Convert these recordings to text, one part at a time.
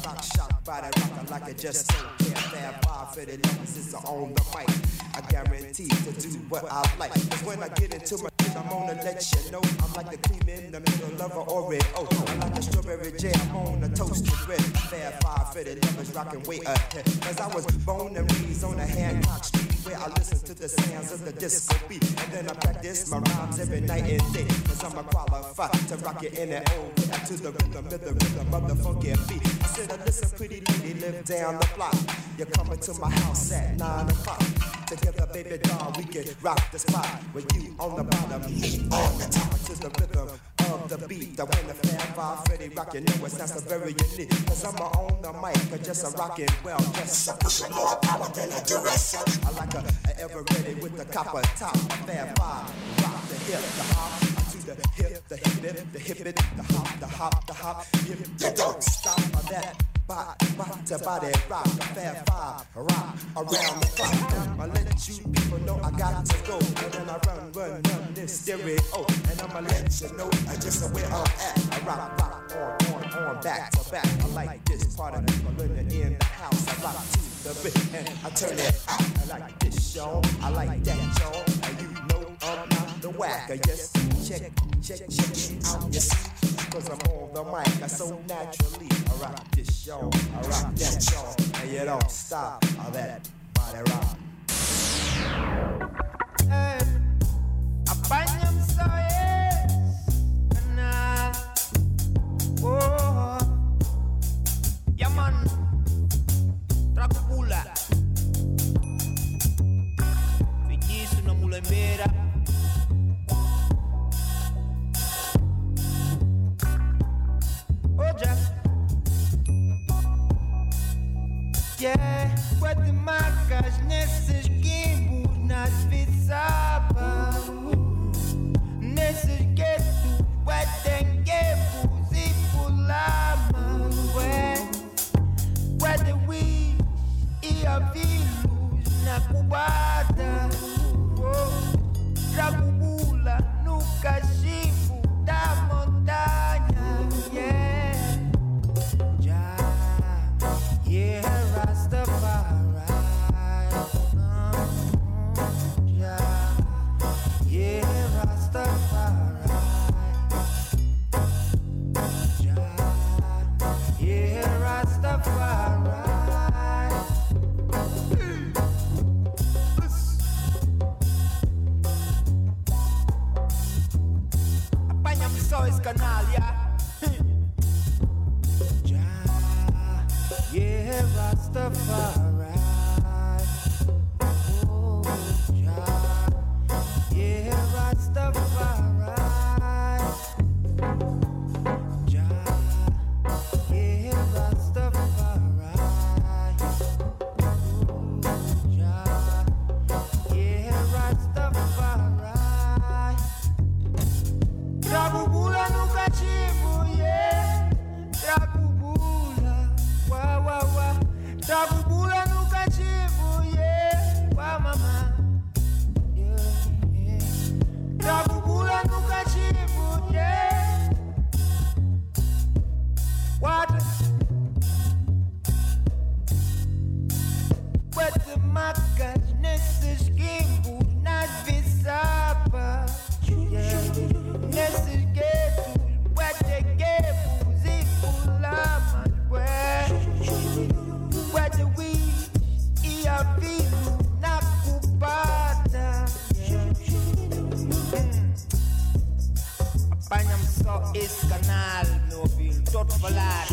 rock, shock, body rocker like I just don't care. Fab 5 for the numbers is on the mic. I guarantee to do what I like. Cause when I get into my shit, I'm gonna let you know I'm like the cream in the middle of an Oreo. I'm like a strawberry jam on a toasted bread. Fab 5 for the numbers rockin' way ahead. Cause I was born and raised on a Hancock Street where I listen to the sounds of the disco beat. And then I practice my rhymes every night and day. Cause I'm a qualified to rock it in that old way. To the rhythm of the funky beat. I said, listen, pretty lady, live down the block. You're coming to my house at 9 o'clock. Together, baby doll, we can rock the spot. With you on the bottom, me on the top. To the rhythm of the beat. That when the Fab 5 Freddy rock, you know it sounds so very unique. Cause I'm on the mic, just a rockin' well, just a pushing more power than a Duracell. I like a ever ready with the copper top. Fab 5, rock the hip, the hop. The hip, the hip it, the hip it, the hop, the hop, the hop. You don't stop on that. Body rock, a Fab 5, rock around the clock. I let you people know I got to go. And then I run this stereo. And I'ma let you know just where I'm at. I rock, on, back to back. I like this part of people in the house. I rock to the beat and I turn it out. I like this, y'all. I like that, y'all. And you know I'm not the whack. I just check it out, you see. Cause I'm on the mic, I so naturally. I rock this, y'all. I rock that, y'all. And you don't stop all that body rock. Hey, apáñame esa vez, canal. Oh, yeah man, Dracula. Feitiço na mulembeira. Yeah, quando marcas nesses gimbos, nas viçapas, nesses guetos, tem guebos e pulamas, quando wish e avilos na cubata, trago bula no cachimbo da montanha, yeah. Yeah, Rastafari. Yeah, Rastafari. Yeah, Rastafari. Apáñame só esse canal, yeah. Yeah, Rastafari. Oh, Jah. Yeah, Rastafari. Jah. Yeah, Rastafari. Oh, Jah. Yeah, Rastafari. Trago bula no cachimbo, yeah. Trago bula. Trago bula no cachimbo, yeah. Uau, mamá. Yeah. Trago bula no cachimbo, yeah. What? Quanto marcas nesses gimbos, nas viçapas, yeah. Nesses guetos, quanto guebos e pulamas, Whether we e a vida na cubata, Apanha-me só esse canal, meu filho, todo falar.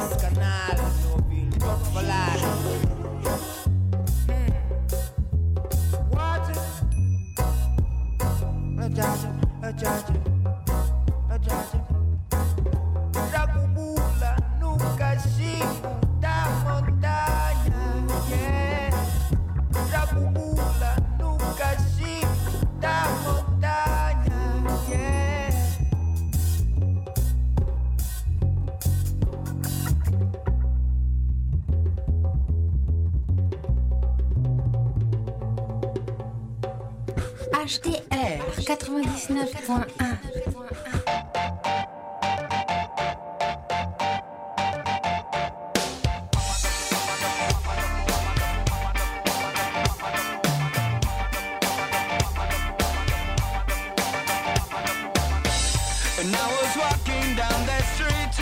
Canal, Mobile, tot verlaat. What? Dracula no cachimbo da montanha, yeah. Dracula no cachimbo da montanha, yeah. HDR 99.1. And I was walking down that street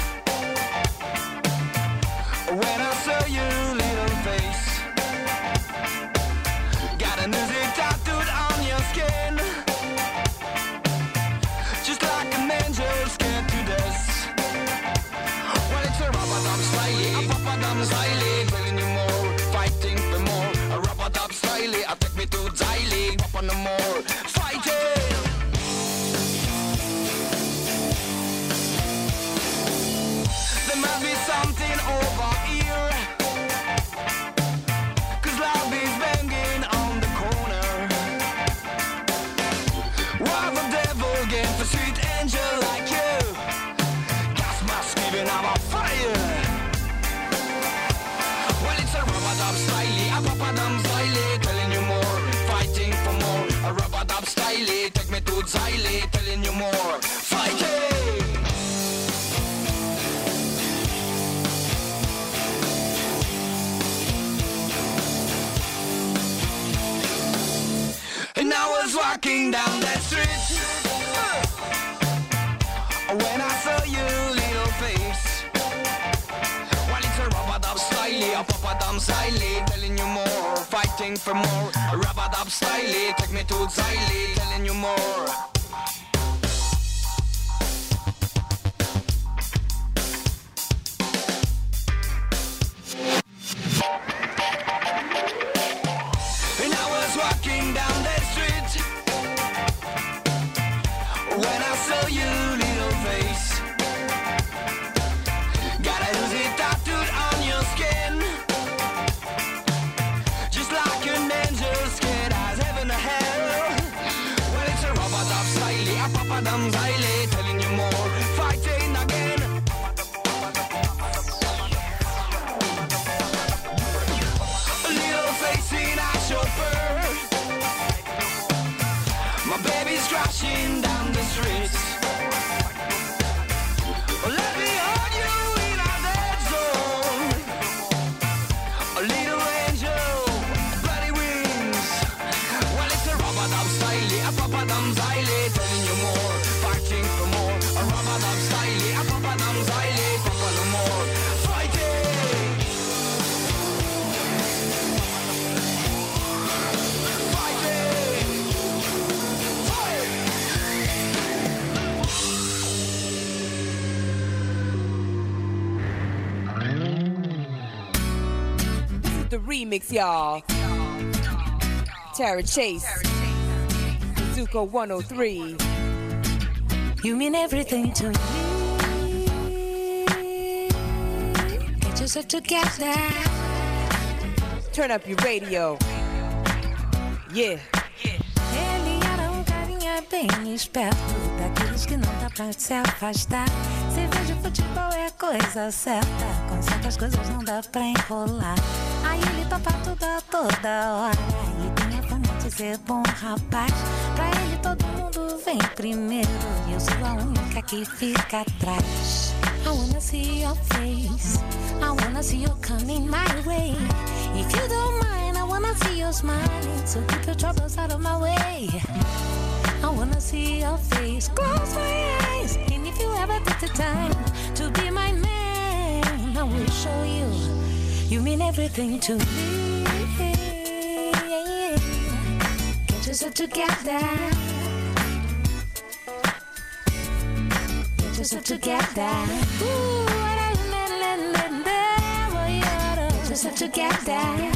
when I saw your little face. Got a music tattooed on your skin, just like an angel scared to death. Well, it's a rub-a-dub style, a pop-a-dub style, telling you more, fighting for more. A rub-a-dub style, I take me to Ziley, pop on the more, fighting. There must be something over here, 'cause love is banging on the corner. What the devil again for sweet angel like you? Gas mask giving out a fire. Well, it's a rub-a-dub style, a pop-a-dub style, telling you more, fighting for more. A rub-a-dub style, take me to Ziley, telling you more, fighting. And I was walking down that street when I saw your little face. Well, it's a rub-a-dub style, a pop-a-dub style, telling you more, fighting for more. A rub-a-dub style, take me to Ziley, telling you more. And I was walking down that street when I saw your little face. Got a Uzi tattooed on your skin, just like an angel scared as heaven or hell. Well, it's a rub-a-dub style, a pop-a-dub style, telling you more, fighting again. A little face in a chauffeur, my baby's crashing down the street. Let me hold you in a dead zone. A little angel, bloody wings. Well, it's a rub-a-dub style, a pop-a-dub style, telling you more, fighting for more. A rub-a-dub style, a pop-a-dub style, pop on the more, fighting. Fighting. Fight. This is the remix, y'all. Tara Chase, Zuko 103. You mean everything to me. Get yourself together. Turn up your radio. Yeah. Ele era carinha bem esperto, daqueles que não dá pra se afastar. Cerveja e futebol é coisa certa, com certas coisas não dá pra enrolar. Aí ele topa tudo a toda hora, e tem a fama de ser bom rapaz. Pra ele todo mundo vem primeiro, e eu sou a única que fica atrás. I wanna see your face, I wanna see you coming my way. If you don't mind, I wanna see you smiling, so keep your troubles out of my way. I wanna see your face, close my eyes, and if you ever take the time to be my man, I will show you, you mean everything to me. Get yourself together. Get yourself together. Ooh, together.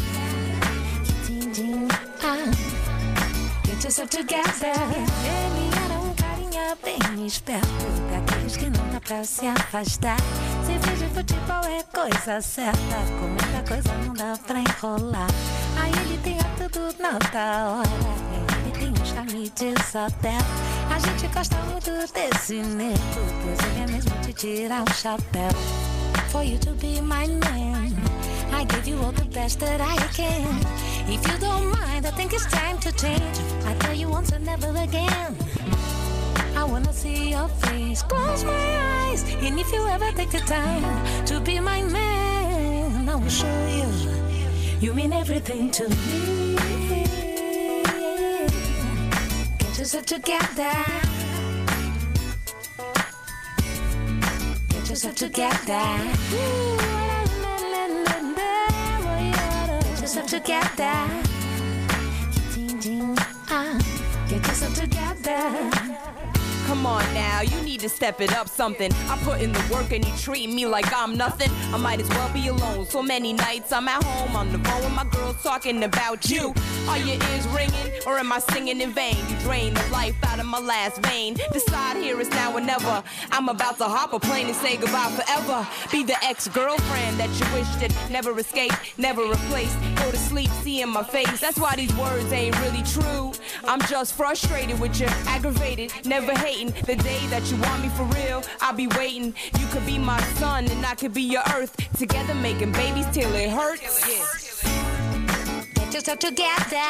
Get yourself together. Ele era carinha bem esperto, daqueles que não dá pra se afastar. Cerveja e futebol é coisa certa, com muita coisa não dá pra enrolar. Aí ele tem a tudo na hora, ele tem um charme de sapé. A gente gosta muito desse nego, pois ele é mesmo de tirar o chapéu. For you to be my man, I give you all the best that I can. If you don't mind, I think it's time to change. I tell you once and never again. I wanna see your face, close my eyes. And if you ever take the time to be my man, I will show you, you mean everything to me. Get yourself together. Get yourself together. Get yourself together. Get yourself together. Come on now, you need to step it up something. I put in the work and you treat me like I'm nothing. I might as well be alone. So many nights I'm at home on the phone with my girls talking about you. Are your ears ringing or am I singing in vain? You drain the life out of my last vein. Decide here is now or never. I'm about to hop a plane and say goodbye forever. Be the ex-girlfriend that you wished that never escaped, never replaced. Go to sleep seeing my face. That's why these words ain't really true. I'm just frustrated with you, aggravated, never hating. The day that you want me for real, I'll be waiting. You could be my sun and I could be your earth. Together making babies till it hurts. Yeah. Get yourself together.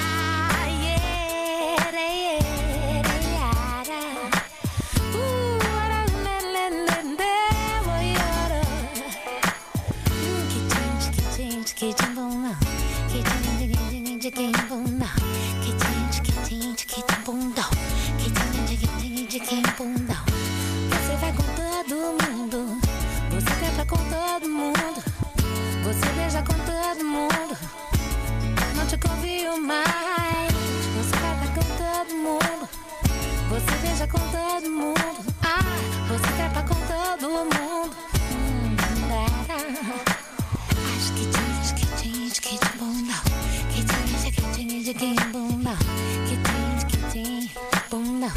Você vai com todo mundo, você trepa com todo mundo, você beija com todo mundo, não te confio mais. Você vai com todo mundo, você beija com todo mundo, você trepa com todo mundo. Acho que tinha bunda, que tinha bunda, que tinha bunda.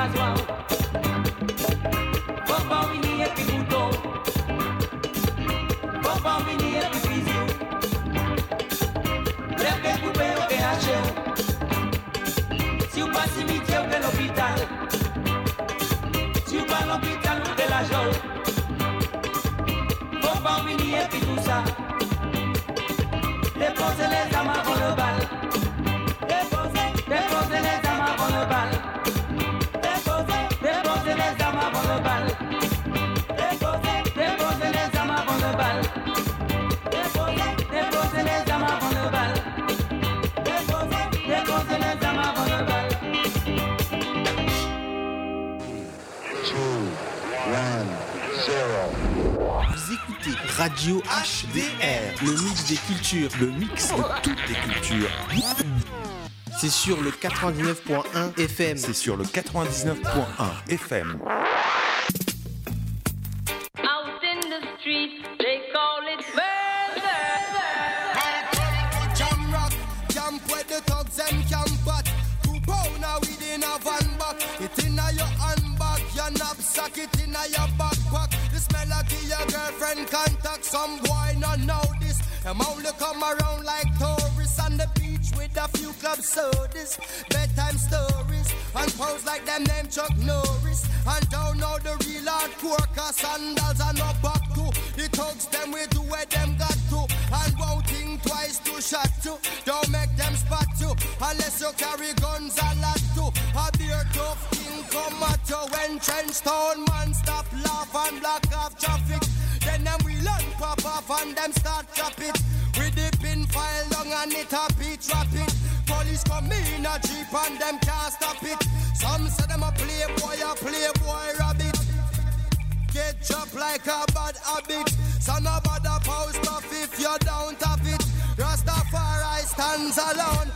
rasoir. Faut pas venir et puis couteau. Faut pas venir et puis fusil. Lève coupé ou haché. Si vous pas cimetière ou de l'hôpital. Si vous pas l'hôpital ou de la joie. Faut pas venir et puis tout ça. Déposez les armes avant le bal. Déposez les armes avant le bal. Déposez les armes avant le bal. Déposez les armes avant le bal. Déposez les armes avant le bal. Déposez les armes avant le bal. 2, 1, 0. Vous écoutez Radio HDR, le mix des cultures, le mix de toutes les cultures. C'est sur le 99.1 FM. C'est sur le 99.1 FM. Out in the street, they call it murder. Jam rock, jump where the thugs and camp at. 2 pound now within a van back. It inna your handbag, your knapsack, it inna your backpack. The smell of your girlfriend contact. Some boy not know this. Them only come around like tourists on the beach with a few club sodas, bedtime stories, and pose like them name Chuck Norris. And don't know the real hardcore, cause sandals are not back to. The thugs them we do where them got to. And won't think twice to shot to. Don't make them spot you, unless you carry guns a lot to. A beer tough king come at you when trench town man stop laugh and block off traffic. Then them we learn pop off and them start chop it. We dip in file long and it a beat rapid. Police come in a jeep and them can't stop it. Some say them a playboy rabbit. Get chopped like a bad habit. So no bother post off if you don't have it. Rastafari stands alone.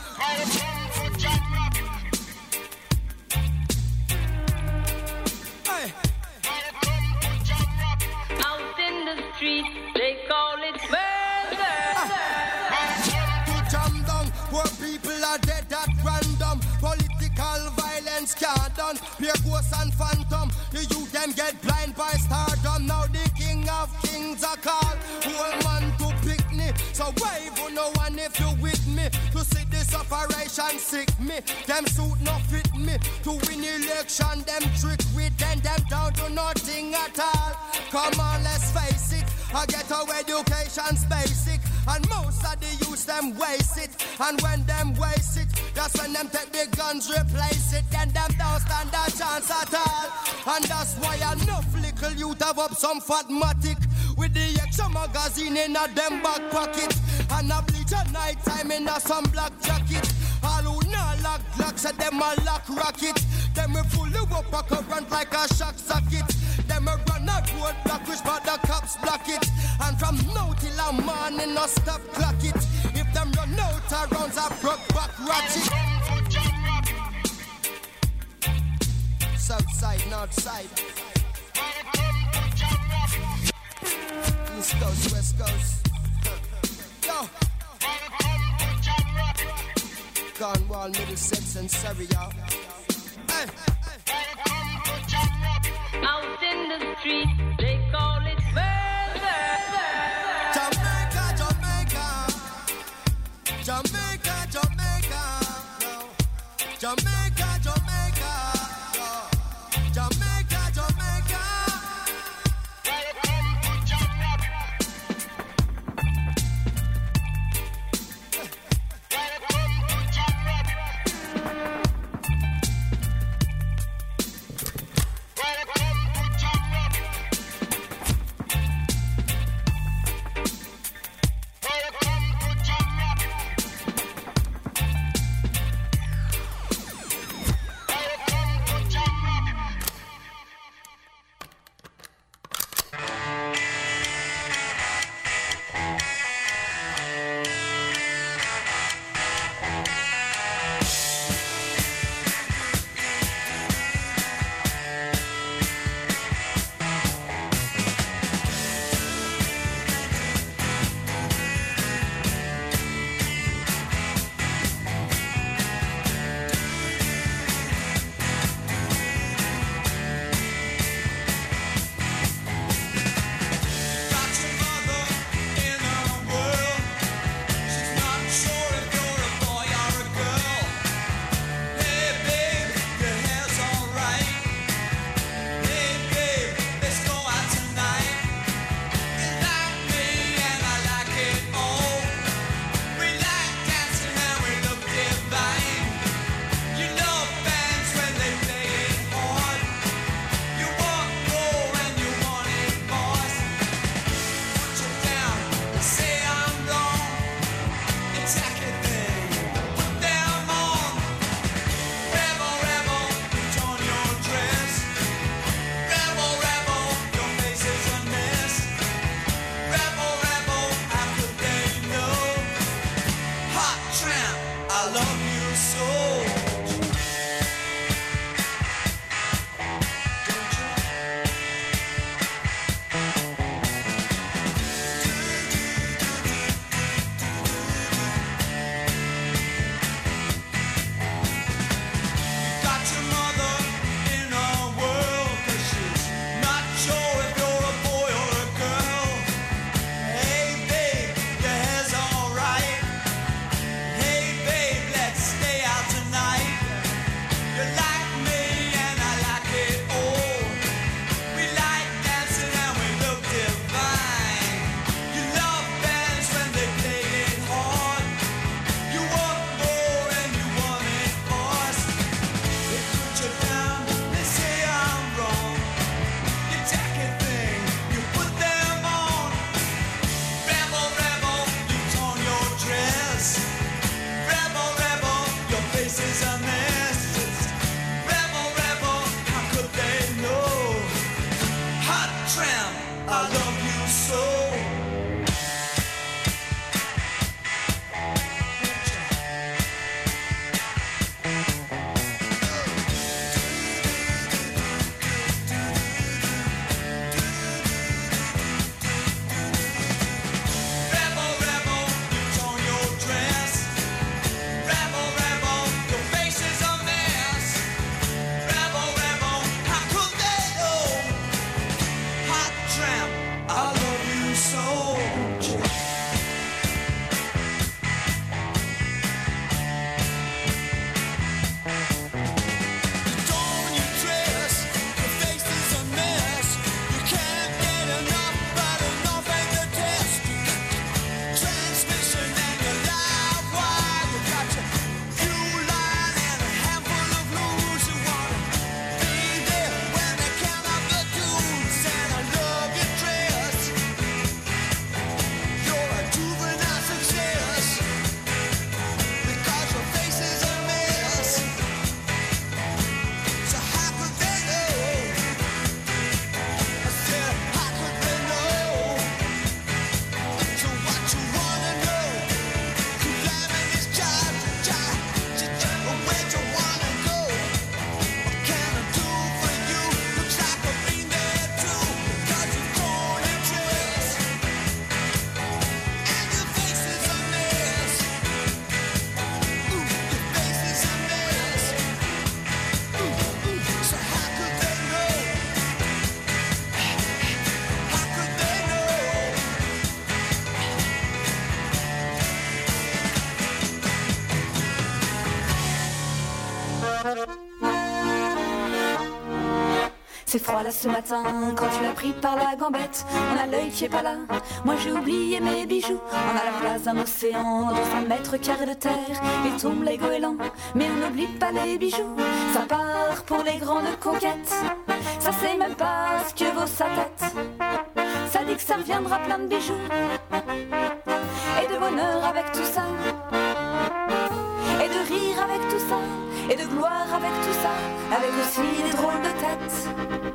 Hey. Out in the street, they call it murder. To jam down, where people are dead at random. Political violence can't done. Pure ghosts and phantom. The youth them get blind by stardom. Now the king of kings are called. Whole man to pick me. So wave on no one if you with me. To see this operation sick me. Them suit not fit me. To win election, them trick with them down to nothing at all. Come on, let's face it. I get our education's basic. And most of the youth them waste it. And when them waste it, that's when them take the guns, replace it. Then them don't stand a chance at all. And that's why enough little youth have up some fatmatic. With the extra magazine in a them back pocket. And a bleach at night time in a some black jacket. All who not lock glocks at them a lock rocket. Them we pull you up a current like a shock socket. Them we run a road block which but the cops block it. And from now till a morning no stop clock it. If them run out of rounds a broke back ratchet. South side, north side. East coast, west coast. Yo. Cornwall, Middlesex and Surrey, y'all. Hey. Out in the street, they call it murder. Jamaica, Jamaica. Jamaica, Jamaica. No. Jamaica, Jamaica. No. Jamaica, Jamaica. C'est froid là ce matin, quand tu l'as pris par la gambette. On a l'œil qui est pas là, moi j'ai oublié mes bijoux. On a la place d'un océan, dans 100 mètres carrés de terre. Il tombe les goélands, mais on n'oublie pas les bijoux. Ça part pour les grandes conquêtes, ça sait même pas ce que vaut sa tête. Ça dit que ça reviendra plein de bijoux, et de bonheur avec tout ça, et de rire avec tout ça, et de gloire avec tout ça, avec aussi des drôles de têtes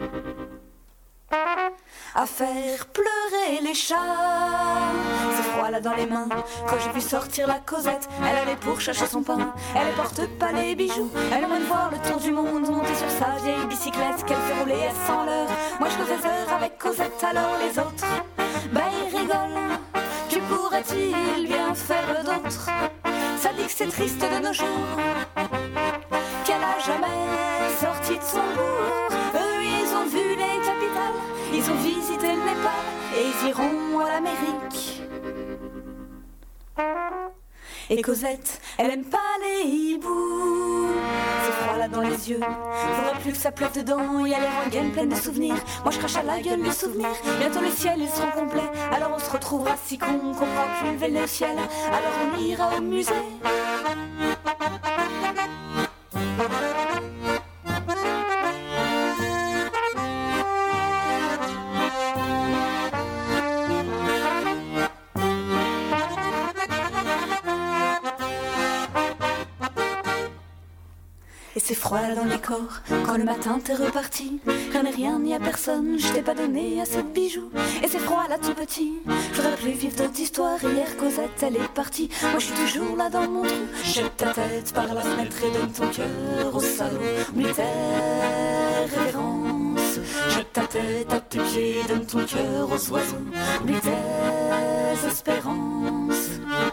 à faire pleurer les chats. C'est froid là dans les mains, quand j'ai vu sortir la Cosette. Elle allait pour chercher son pain, elle ne porte pas les bijoux. Elle aimerait voir le tour du monde, monter sur sa vieille bicyclette qu'elle fait rouler à 100 l'heure. Moi je faisais heures avec Cosette, alors les autres, bah ils rigolent. Que pourrait-il bien faire d'autre? Ça dit que c'est triste de nos jours, qu'elle a jamais sorti de son bourg. Eux ils ont vu les capitales, ils ont visité le Népal, et ils iront à l'Amérique. Et Cosette, elle aime pas les hiboux. C'est froid là dans les yeux, faudrait plus que ça pleuve dedans. Il y a les rengaines pleines de souvenirs, moi je crache à la gueule les souvenirs. Bientôt le ciel ils seront complets, alors on se retrouvera si con qu'on pourra plus lever le ciel. Alors on ira au musée. Et c'est froid là dans les corps, quand le matin t'es reparti. Rien n'est rien ni à personne, je t'ai pas donné assez de bijoux. Et c'est froid là tout petit, je voudrais plus vivre d'autres histoires. Hier Cosette elle est partie, moi je suis toujours là dans mon trou. Jette ta tête par la fenêtre et donne ton cœur au salaud. Oublie tes révérences, jette ta tête à tes pieds, donne ton cœur aux oiseaux. Oublie tes espérances.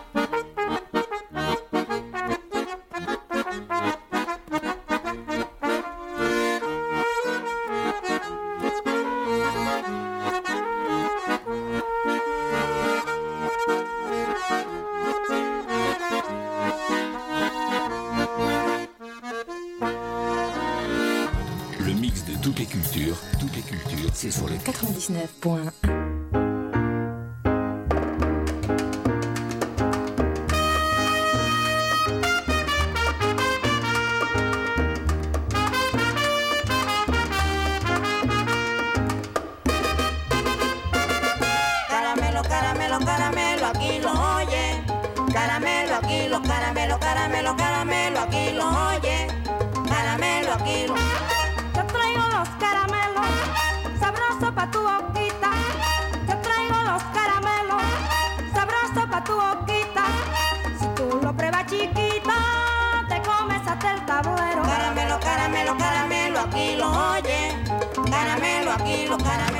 Toutes les cultures, c'est sur le 99.1. Caramelo, caramelo, caramelo, aquí lo oye. Caramelo, aquí lo, caramelo, caramelo, caramelo, aquí lo oye. Caramelo, aquí lo. Yo traigo los caramelos, sabroso pa' tu boquita. Yo traigo los caramelos, sabroso pa' tu boquita. Si tú lo pruebas chiquita, te comes hasta el tablero. Caramelo, caramelo, caramelo, aquí lo oye. Caramelo, aquí lo, caramelo.